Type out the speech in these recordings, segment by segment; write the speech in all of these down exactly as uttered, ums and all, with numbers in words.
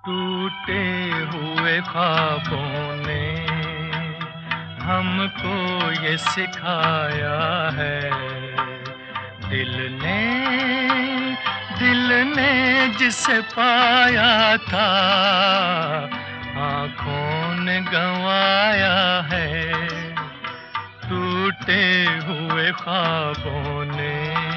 टूटे हुए ख्वाबों ने हमको ये सिखाया है। दिल ने दिल ने जिसे पाया था आँखों ने गंवाया है। टूटे हुए ख्वाबों ने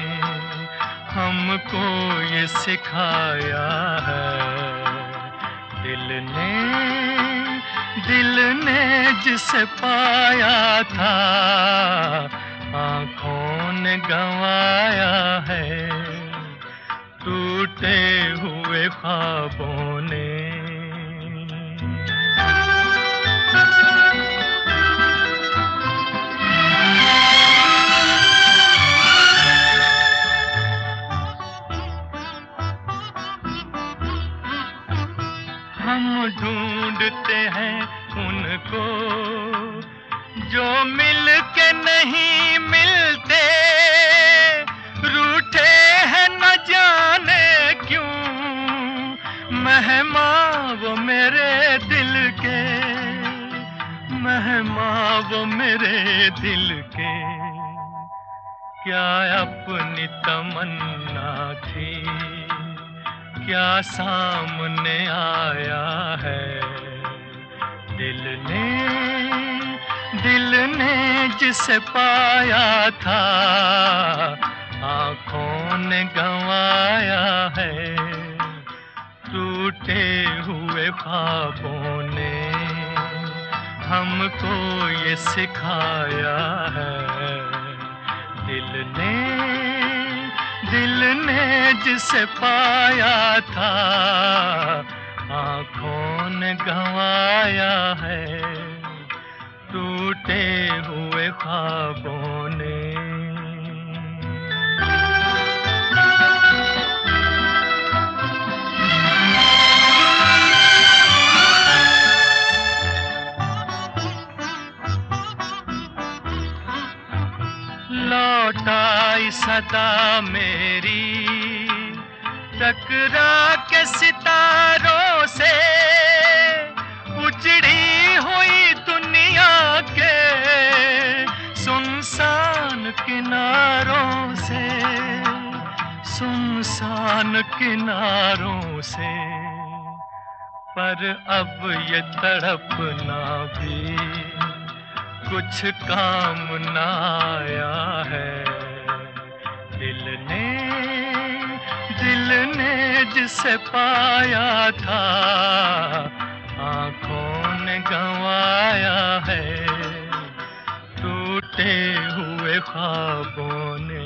हमको ये सिखाया है। दिल ने दिल ने जिसे पाया था आँखों ने गंवाया है। टूटे हुए ख्वाबों ने। हम ढूंढते हैं उनको जो मिल के नहीं मिलते। रूठे हैं न जाने क्यों मेहमान वो मेरे दिल के, मेहमान वो मेरे दिल के। क्या अपनी तमन्ना थी क्या सामने आया है। दिल ने दिल ने जिसे पाया था आँखों ने गंवाया है। टूटे हुए ख्वाबों ने हमको ये सिखाया है। दिल ने दिल ने जिसे पाया था आँखों ने गंवाया है। टूटे हुए ख्वाबों ने। लौट आई सदा मेरी टकरा के सितारों से। उजड़ी हुई दुनिया के सुनसान किनारों से, सुनसान किनारों से। पर अब ये तड़पना भी कुछ काम न आया है। दिल ने दिल ने जिसे पाया था आँखों ने गंवाया है। टूटे हुए ख्वाबों ने।